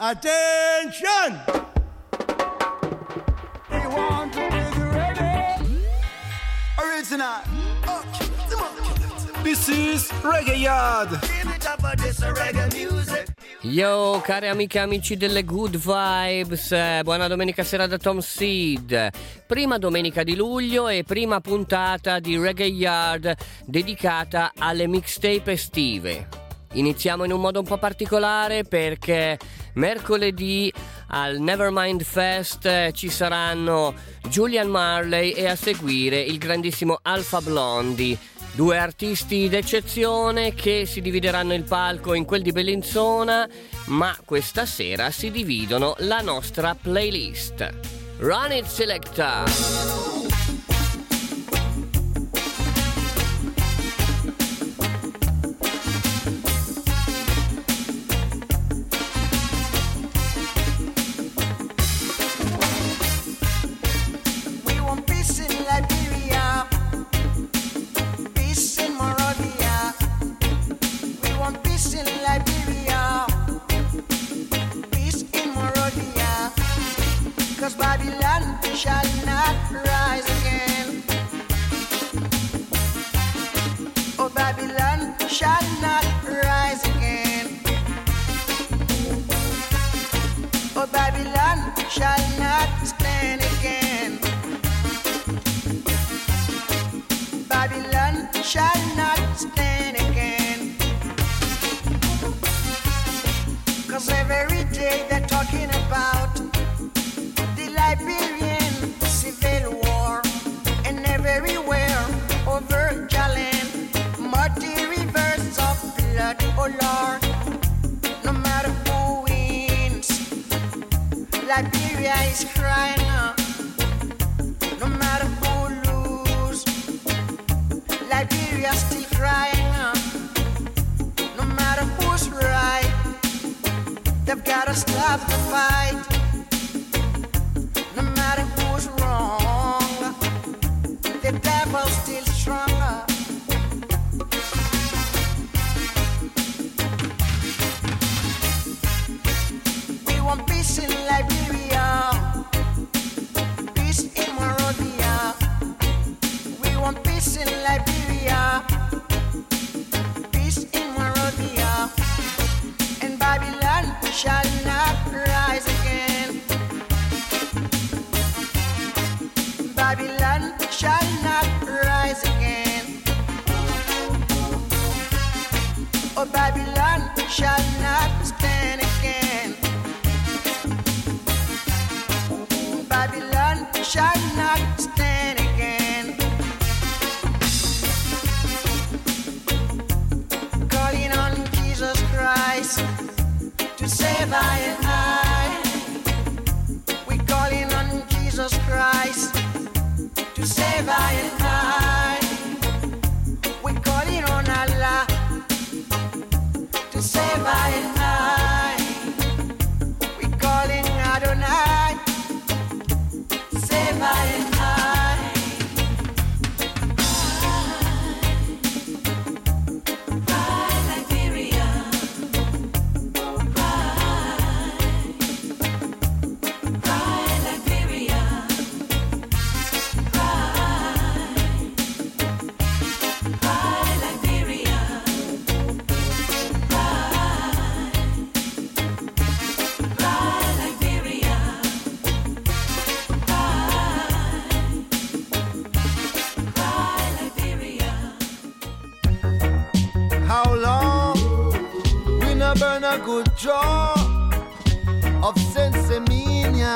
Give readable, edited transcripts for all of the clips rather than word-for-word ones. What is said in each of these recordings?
Attention! We want to be reggae. Original. This is Reggae Yard. Give it up for this reggae music. Yo, cari amiche e amici delle Good Vibes, buona domenica sera da Tom Seed. Prima domenica di luglio e prima puntata di Reggae Yard dedicata alle mixtape estive. Iniziamo in un modo un po' particolare perché mercoledì al Nevermind Fest ci saranno Julian Marley e a seguire il grandissimo Alpha Blondy. Due artisti d'eccezione che si divideranno il palco in quel di Bellinzona, ma questa sera si dividono la nostra playlist. Run it, Selecta! Babylon shall not rise again. Oh, Babylon shall not rise again. Oh, Babylon shall not stand again. Babylon shall not stand again. 'Cause every day they're talking about Liberian civil war, and everywhere over Jalen, muddy rivers of blood, oh Lord. No matter who wins, Liberia is crying out. No matter who loses, Liberia still crying out. No matter who's right, they've gotta stop the fight. No matter who's wrong, the devil's still stronger. We want peace in Liberia, peace in Monrovia. We want peace in Liberia, peace in Monrovia. And Babylon shall not rise again. Babylon shall not rise again. Oh, Babylon shall not stand again. Babylon shall not stand again. Calling on Jesus Christ to save I and I. We're calling on Jesus Christ to save I and I. We're calling on Allah to save I and I. We're calling Adonai, save I and I. Cry, Liberia, cry, Liberia. How long we not burn a good jaw of sensimania?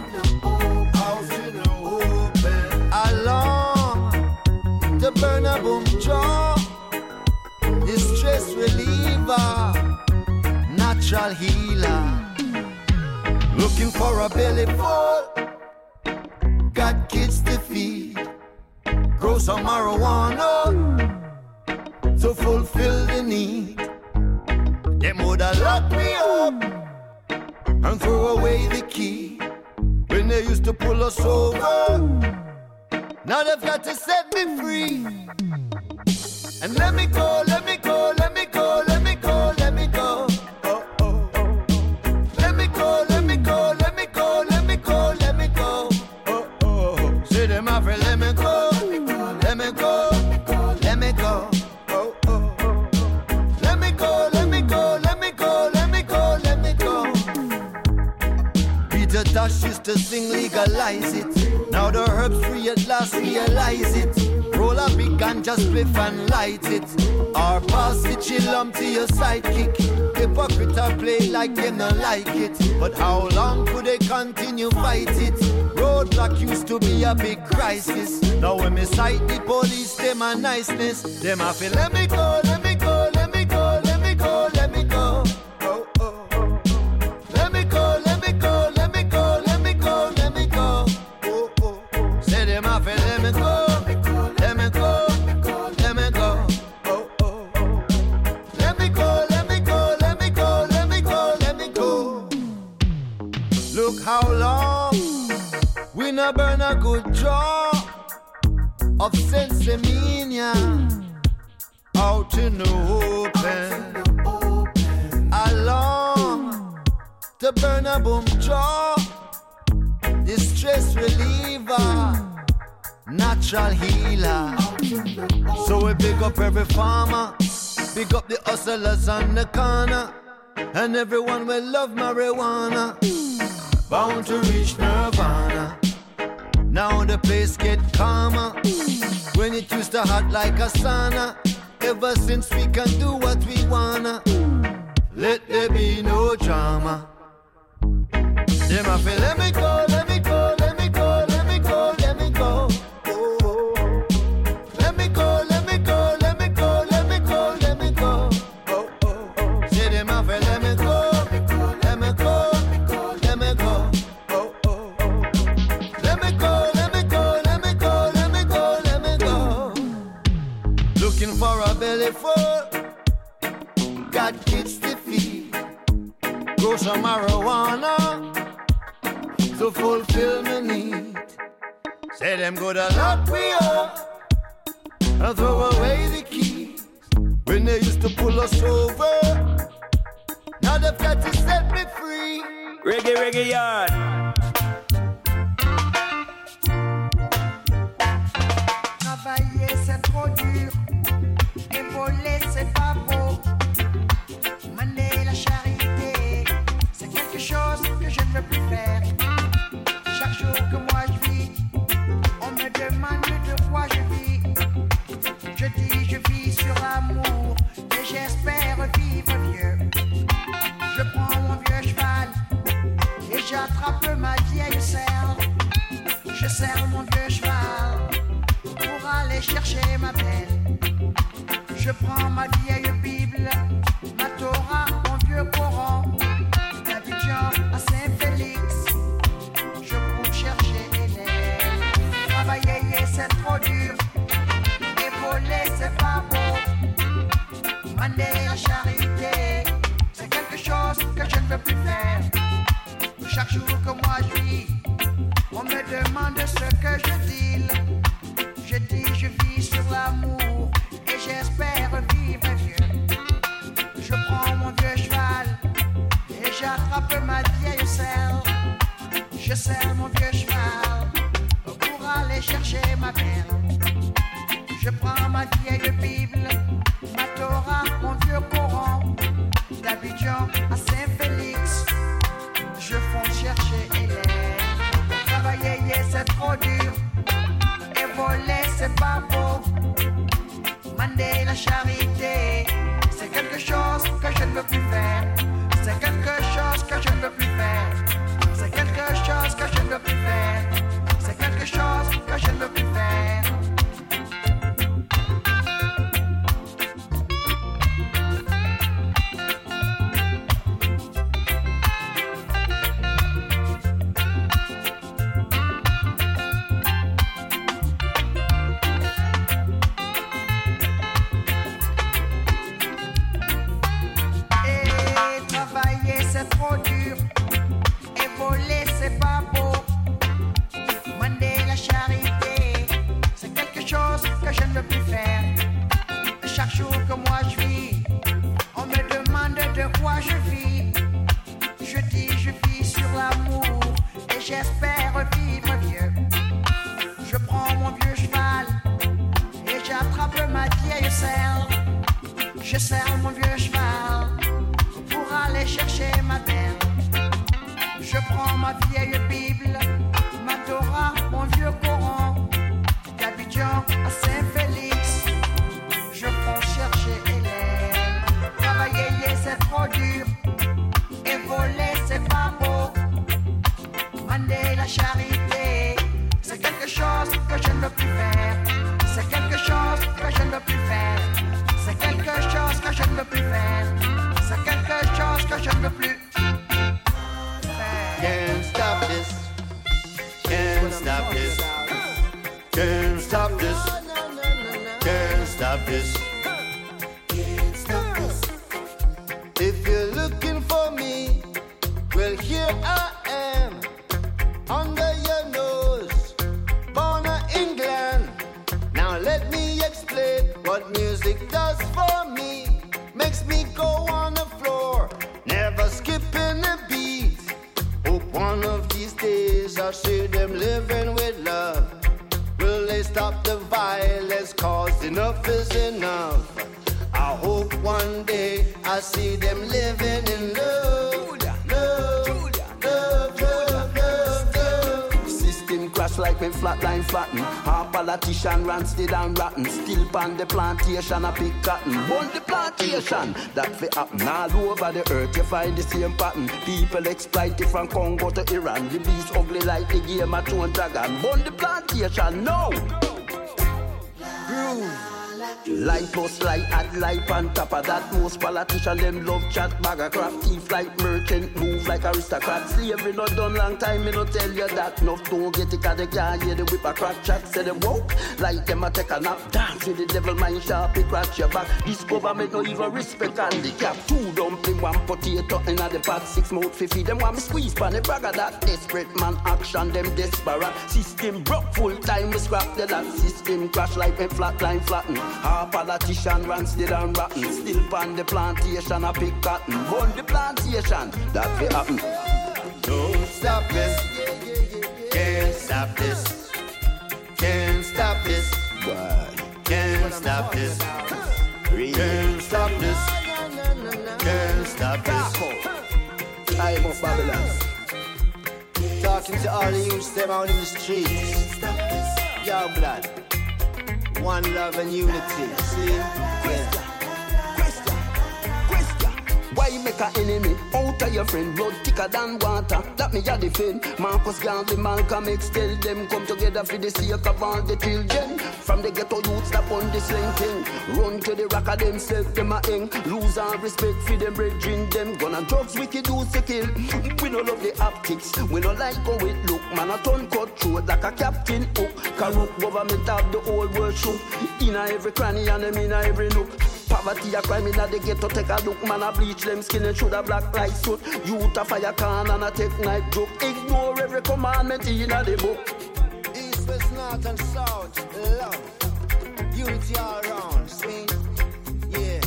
How long to burn a boom jaw? This stress reliever, natural healer. Looking for a belly full, got kids to feed. Grow some marijuana to fulfill the need. Them woulda lock me up and throw away the key when they used to pull us over. Now they've got to set me free. And let me go, let me go, let me go, let me go, let me go. Oh, oh, oh. Let me go. Tash used to sing, legalize it. Now the herbs free at last, realize it. Roll a big ganja spliff and light it. Or pass the chillum to your sidekick. Hypocrite or play like them not like it. But how long could they continue fight it? Roadblock used to be a big crisis. Now when me sight the police, them a niceness. Them a feel let me go, let me go, let me go, let me go, let me go. Oh, oh, oh. Let me go, let me go, let me go, let me go, let me go. Oh, oh, oh. Say them a feel let me go. How long we not burn a good draw of sensimania out in the open. How long to burn a boom jaw, the stress reliever, natural healer. So we big up every farmer, big up the hustlers on the corner, and everyone will love marijuana. Bound to reach nirvana. Now the place get calmer. When it used to hot like a sauna. Ever since we can do what we wanna. Let there be no drama. Them a feel let me go, let me go, let me go, let me go, let me go. Oh, oh. Let me go, let me go, let me go, let me go, let me go. Oh, oh, oh. Say them a feel let me go, let me go. For a belly full, got kids to feed, grow some marijuana to fulfill my need. Say them go to lock me up and throw away the keys. When they used to pull us over, now they've got to set me free. Reggae Yard. Travailler c'est trop dur. Voler c'est pas beau, mener la charité, c'est quelque chose que je ne veux plus faire. Chaque jour que moi je vis, on me demande de quoi je vis. Je dis je vis sur l'amour et j'espère vivre vieux. Je prends mon vieux cheval et j'attrape ma vieille selle. Je serre mon vieux cheval pour aller chercher ma belle. Je prends ma vieille Bible, ma Torah, mon vieux Coran, d'Abidjan à Saint-Félix. Je cours chercher Hélène. Travailler c'est trop dur, et voler c'est pas beau. Mander la charité, c'est quelque chose que je ne veux plus faire. Chaque jour que moi je vis, on me demande ce que je dis. Je dis je vis sur l'amour. J'espère vivre vieux. Je prends mon vieux cheval et j'attrape ma vieille selle. Je serre mon vieux cheval pour aller chercher ma belle. Je prends ma vieille Bible, ma Torah, mon vieux Coran, d'Abidjan à Saint-Félix. Je fonce chercher Hélène. Travailler c'est trop dur et voler c'est pas beau. Mander la charité, c'est quelque chose que je ne veux plus faire. C'est quelque chose que je ne veux plus faire. C'est quelque chose que je ne veux plus faire. C'est quelque chose que je ne veux plus faire. Je serre mon vieux cheval pour aller chercher ma belle. Je prends ma vieille Bible, ma Torah, mon vieux Coran, d'Abidjan à Saint-Félix, je prends chercher Hélène. Travailler c'est trop dur, et voler c'est pas beau. Mander la charité, c'est quelque chose que je ne veux plus faire. C'est quelque chose que je ne veux plus faire. C'est quelque chose que je ne veux plus faire. C'est quelque chose que je ne veux plus faire. Can't stop this. Can't stop this. Can't stop this. Can't stop this. Can't stop this. If you're looking for me, well here I am. Under your nose, born in England. Now let me explain what music does for me. Makes me go on the floor, never skipping a beat. Hope one of these days I'll see them living with love. Will they stop the violence, cause enough is enough. I hope one day I see them living in love. Love, love, love, love, love. System crash like when flatline flatten. Our politician ran still and rotten. Still pan the plantation a pick cotton. Burn the plantation, that fi happen. All over the earth you find the same pattern. People exploit it from Congo to Iran. The beast ugly like the game of Throne Dragon. Burn the plantation, no! Groove. Light post light at life on top of that. Most politicians them love chat bag of crap. Thief like merchant, move like aristocrat. Slavery not done long time, me no tell you that. Enough don't get it cause they can't hear the whip a crack chat. Say them woke, like them a take a nap. Dance with the devil mind sharp, it crack your back. This government no even respect handicap. 2 dumpling, 1 potato in the pot. 6 mouth fi feed them want me squeeze pan the brag of that. Desperate man action, them desperate. System broke full time, we scrap the lot. System crash like a flatline flatten. Our politician ran still and rotten. Still pan the plantation a pick cotton. Burn the plantation, that fi happen. Don't stop this. Can't stop this. Can't stop this. Can't stop this. Can't stop this. Can't stop this. Time of Babylon. Talking to all the youths them out in the streets. Yo, blood. One love and unity. See? Yeah. Why make a enemy out of your friend? Blood thicker than water, that me a defend. Marcus Garvey, Malcolm X, tell them come together for the sake of all the children. From the ghetto youths that on this slang thing. Run to the rock of themself, them a hang. Lose all respect for them brethren, them gun and drugs wicked youths to kill. We no love the optics, we no like how it look. Man a turn cut throat like a captain hook. Corrupt government have the whole world shook. In a every cranny and them in a every nook. Poverty a crime in the ghetto, take a look. Man a bleach them skin and should a black like suit. Youth a fire can and a take knife joke. Ignore every commandment in the book. East, west, north and south, love, unity all around, see? Yeah.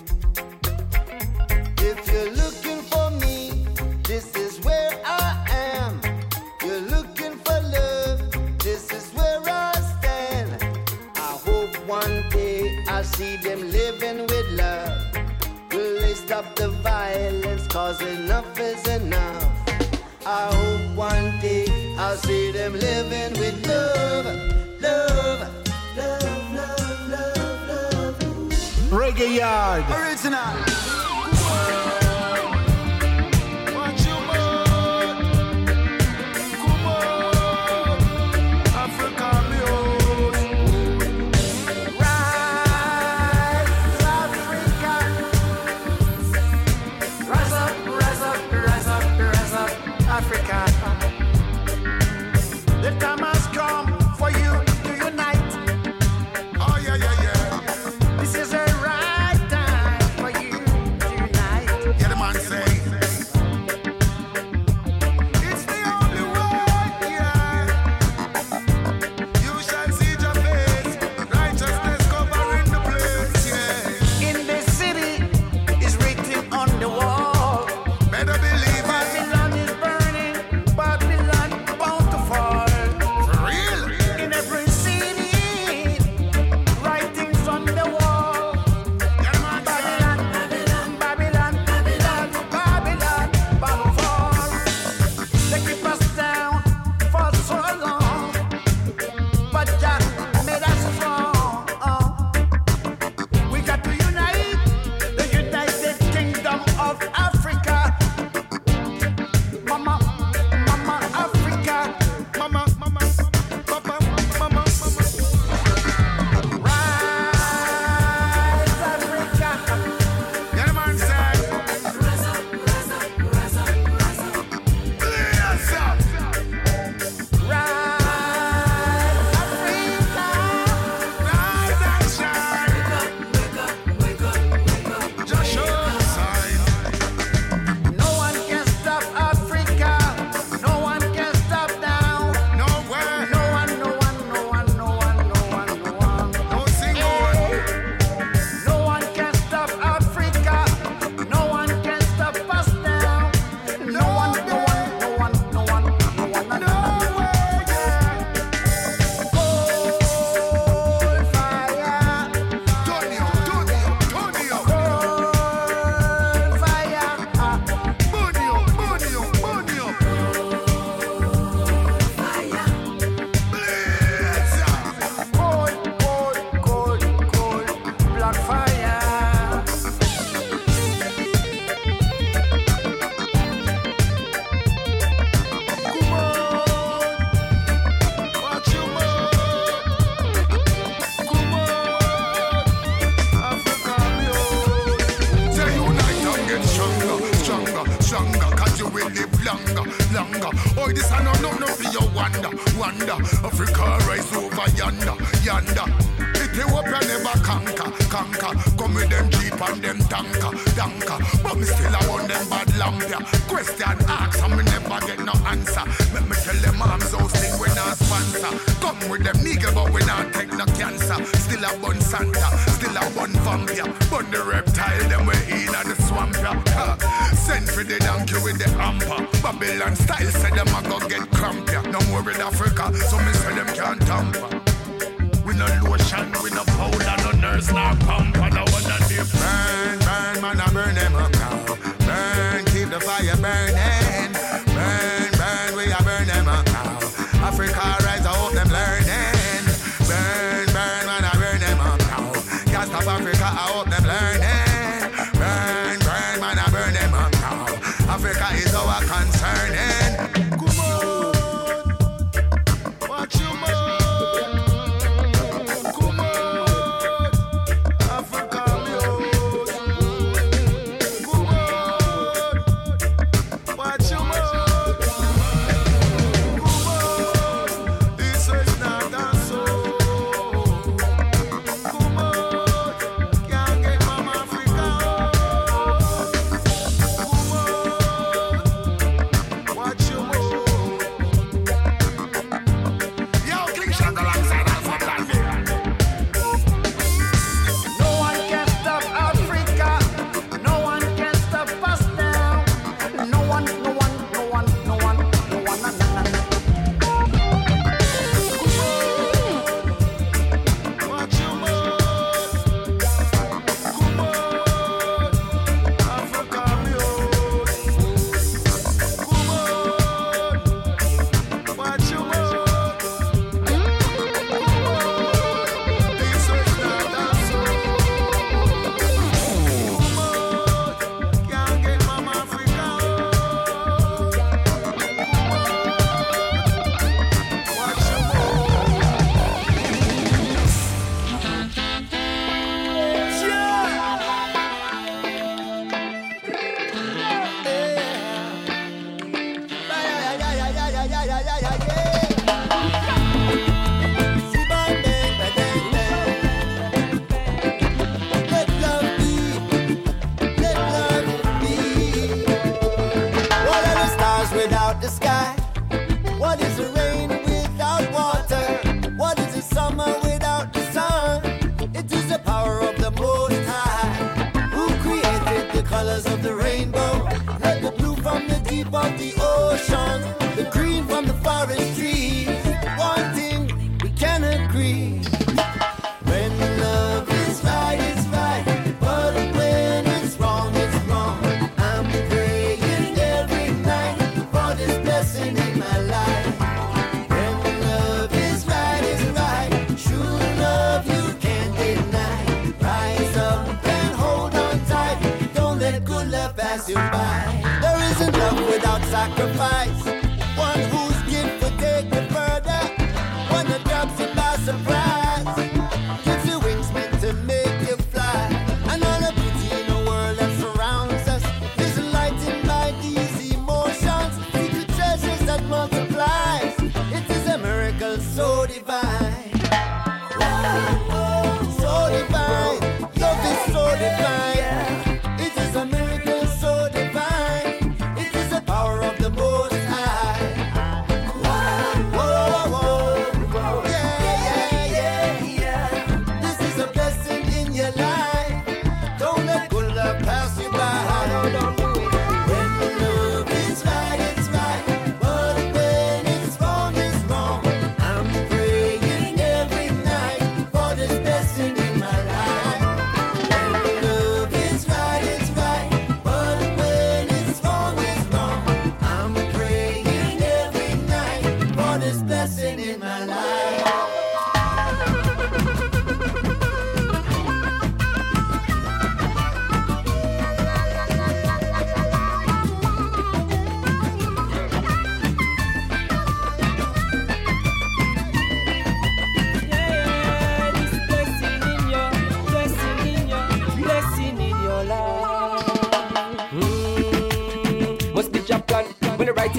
If you're looking for me, this is where I am. You're looking for love, this is where I stand. I hope one day I'll see them living with love. Will they stop the violence, cause enough is enough. I hope one day I'll see them living with love. Love, love, love, love, love. Reggae Yard. Original. This is the right time for you. longer. Oh, this I know nothing for your wonder. Africa rise over yonder. Ethiopia never conquer. Come with them jeep and them tanker. But me still I want them bad lampia. Question ask and me never get no answer. Let me tell them arms house thing we not sponsor. Come with them nigga but we not take no cancer. Still a bun Santa, still a bun vampire. Bun the reptile them we in at the swamp ya. Send for the donkey with the hamper. Babylon style say them a go get cramp ya. No more with Africa, so me say them can't tamper. We no lotion, we no powder, no nurse, no pump. And I wanna they burn, man, I burn them up now. Burn, keep the fire burning. Burn, we a burn them up now. Africa rise, I hope them learning. Burn, man, I burn them up now. Can't stop Africa, I hope them learning. Burn, man, I burn them up now. Africa is our concerning. Come on, watch you more. Sacrifice, one whose gift would take you further, one that drops you by surprise, gives you wings meant to make you fly, and all the beauty in the world that surrounds us is enlightened by these emotions, secret treasures that multiplies. It is a miracle so divine, so divine, love is so divine. It is a miracle so divine. It is the power of the Most High.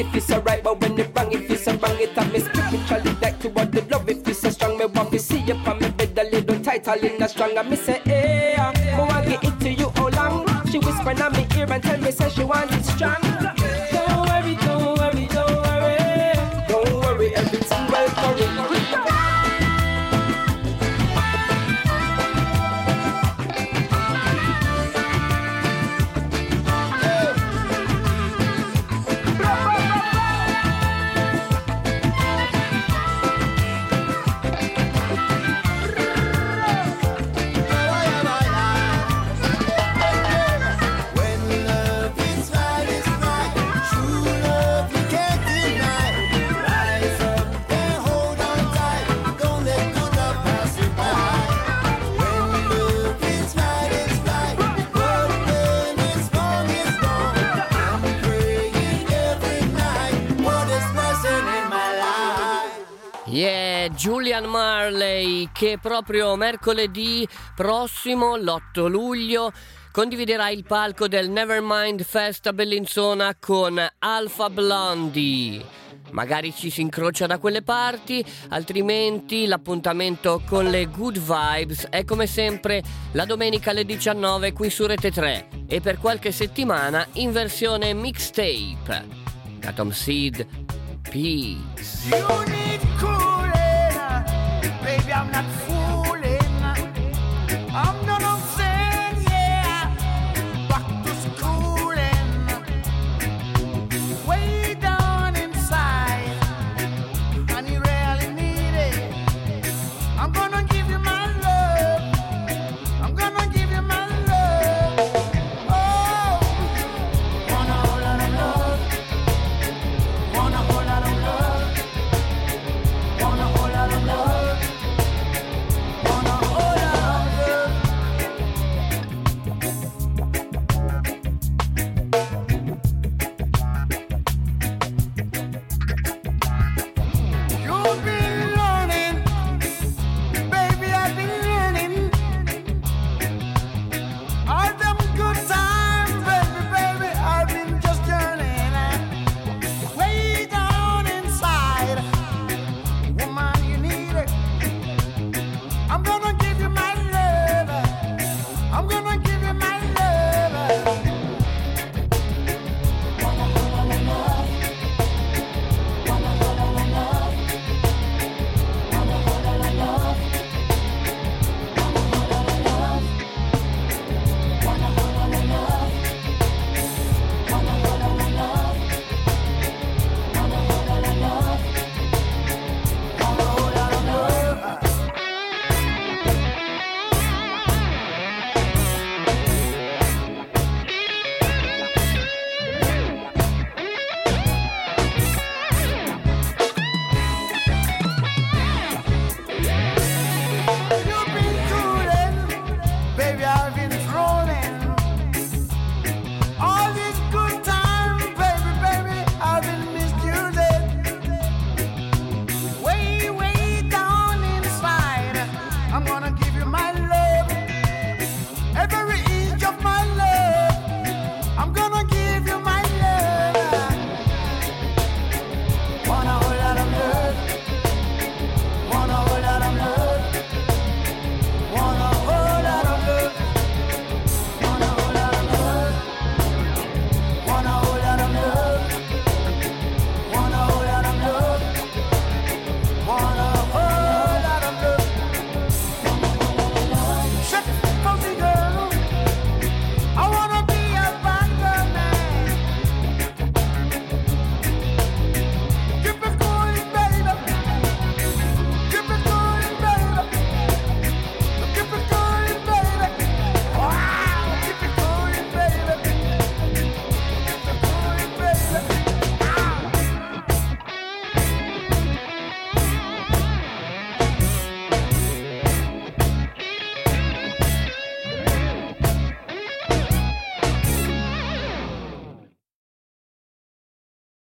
if it's alright, but when it wrong, if it's a wrong, it I me spiritually like to what the love if it's so strong. Me want to see you on me bed a little tighter, little strong. And me say, hey, I want to get it to you how long? She whisper in my ear and tell me say she wants it strong. Don't worry, don't worry, don't worry. Don't worry, everything will worry. Yeah, Julian Marley, che proprio mercoledì prossimo, l'8 luglio, condividerà il palco del Nevermind Fest a Bellinzona con Alpha Blondy. Magari ci si incrocia da quelle parti, altrimenti l'appuntamento con le Good Vibes è come sempre la domenica alle 19 qui su Rete 3 e per qualche settimana in versione mixtape. Da Tom Seed, peace. You need cooling, baby, I'm not fool.